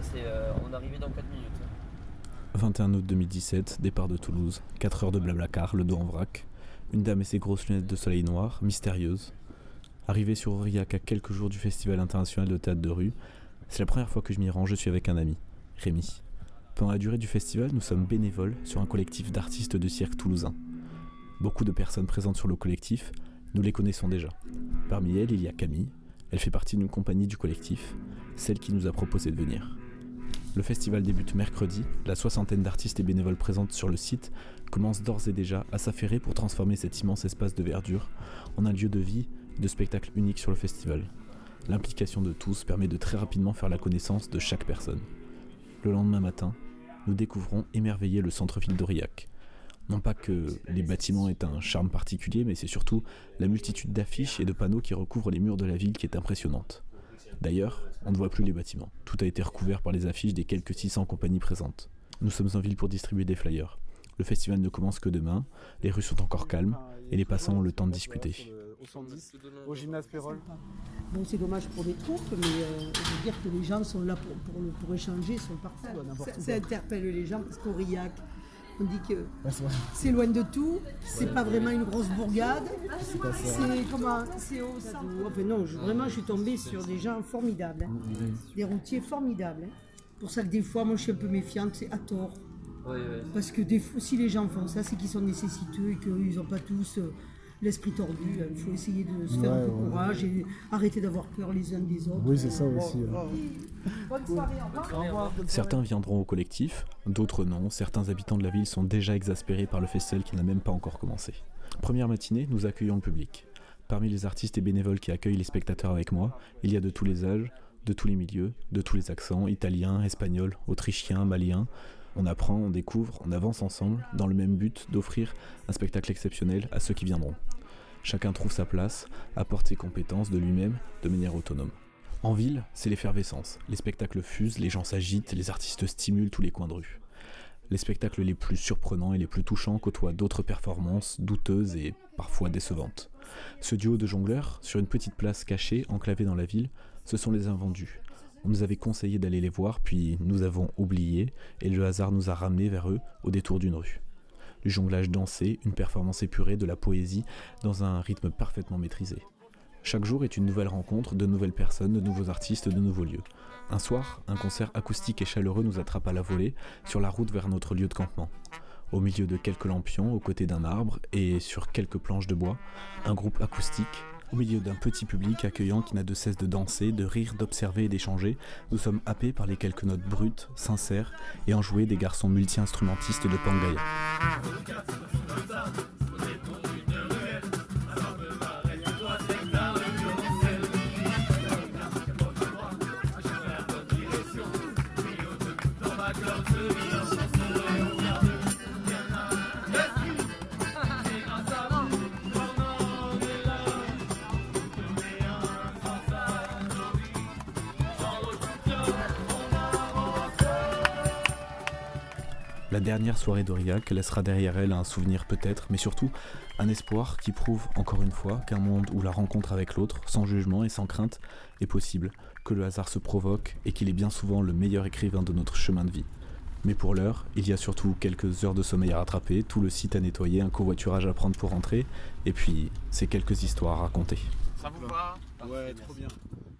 On est arrivé dans 4 minutes. 21 août 2017, départ de Toulouse, 4 heures de Blablacar, le dos en vrac. Une dame et ses grosses lunettes de soleil noir, mystérieuse. Arrivé sur Aurillac à quelques jours du Festival international de théâtre de rue, c'est la première fois que je m'y rends, je suis avec un ami, Rémi. Pendant la durée du festival, nous sommes bénévoles sur un collectif d'artistes de cirque toulousains. Beaucoup de personnes présentes sur le collectif, nous les connaissons déjà. Parmi elles, il y a Camille. Elle fait partie d'une compagnie du collectif, celle qui nous a proposé de venir. Le festival débute mercredi, la soixantaine d'artistes et bénévoles présentes sur le site commencent d'ores et déjà à s'affairer pour transformer cet immense espace de verdure en un lieu de vie et de spectacle unique sur le festival. L'implication de tous permet de très rapidement faire la connaissance de chaque personne. Le lendemain matin, nous découvrons émerveillé le centre-ville d'Aurillac. Non pas que les bâtiments aient un charme particulier, mais c'est surtout la multitude d'affiches et de panneaux qui recouvrent les murs de la ville qui est impressionnante. D'ailleurs, on ne voit plus les bâtiments. Tout a été recouvert par les affiches des quelques 600 compagnies présentes. Nous sommes en ville pour distribuer des flyers. Le festival ne commence que demain, les rues sont encore calmes et les passants ont le temps de discuter. Au 110, au gymnase Pérol. Bon, c'est dommage pour les troupes, mais je veux dire que les gens sont là pour échanger, sont partout. Ça interpelle les gens parce qu'Aurillac, on dit que c'est loin de tout, c'est pas vraiment une grosse bourgade, c'est au centre. Enfin non, vraiment je suis tombée sur des gens formidables, des routiers formidables. Pour ça que des fois, moi je suis un peu méfiante, c'est à tort. Parce que des fois, si les gens font ça, c'est qu'ils sont nécessiteux et qu'ils n'ont pas tous l'esprit tordu. Il faut essayer de se faire un peu courage et arrêter d'avoir peur les uns des autres. Oui, c'est ça aussi. Bonne soirée, au revoir. Certains viendront au collectif, d'autres non. Certains habitants de la ville sont déjà exaspérés par le festival qui n'a même pas encore commencé. Première matinée, nous accueillons le public. Parmi les artistes et bénévoles qui accueillent les spectateurs avec moi, il y a de tous les âges, de tous les milieux, de tous les accents, italiens, espagnols, autrichiens, maliens. On apprend, on découvre, on avance ensemble, dans le même but d'offrir un spectacle exceptionnel à ceux qui viendront. Chacun trouve sa place, apporte ses compétences de lui-même, de manière autonome. En ville, c'est l'effervescence. Les spectacles fusent, les gens s'agitent, les artistes stimulent tous les coins de rue. Les spectacles les plus surprenants et les plus touchants côtoient d'autres performances douteuses et parfois décevantes. Ce duo de jongleurs, sur une petite place cachée, enclavée dans la ville, ce sont les Invendus. On nous avait conseillé d'aller les voir, puis nous avons oublié, et le hasard nous a ramenés vers eux au détour d'une rue. Du jonglage dansé, une performance épurée, de la poésie, dans un rythme parfaitement maîtrisé. Chaque jour est une nouvelle rencontre, de nouvelles personnes, de nouveaux artistes, de nouveaux lieux. Un soir, un concert acoustique et chaleureux nous attrape à la volée, sur la route vers notre lieu de campement. Au milieu de quelques lampions, aux côtés d'un arbre, et sur quelques planches de bois, un groupe acoustique. Au milieu d'un petit public accueillant qui n'a de cesse de danser, de rire, d'observer et d'échanger, nous sommes happés par les quelques notes brutes, sincères et enjouées des garçons multi-instrumentistes de Pangaea. La dernière soirée d'Aurillac laissera derrière elle un souvenir peut-être, mais surtout un espoir qui prouve encore une fois qu'un monde où la rencontre avec l'autre, sans jugement et sans crainte, est possible, que le hasard se provoque et qu'il est bien souvent le meilleur écrivain de notre chemin de vie. Mais pour l'heure, il y a surtout quelques heures de sommeil à rattraper, tout le site à nettoyer, un covoiturage à prendre pour rentrer, et puis ces quelques histoires à raconter. Ça vous va ? Ouais, trop bien.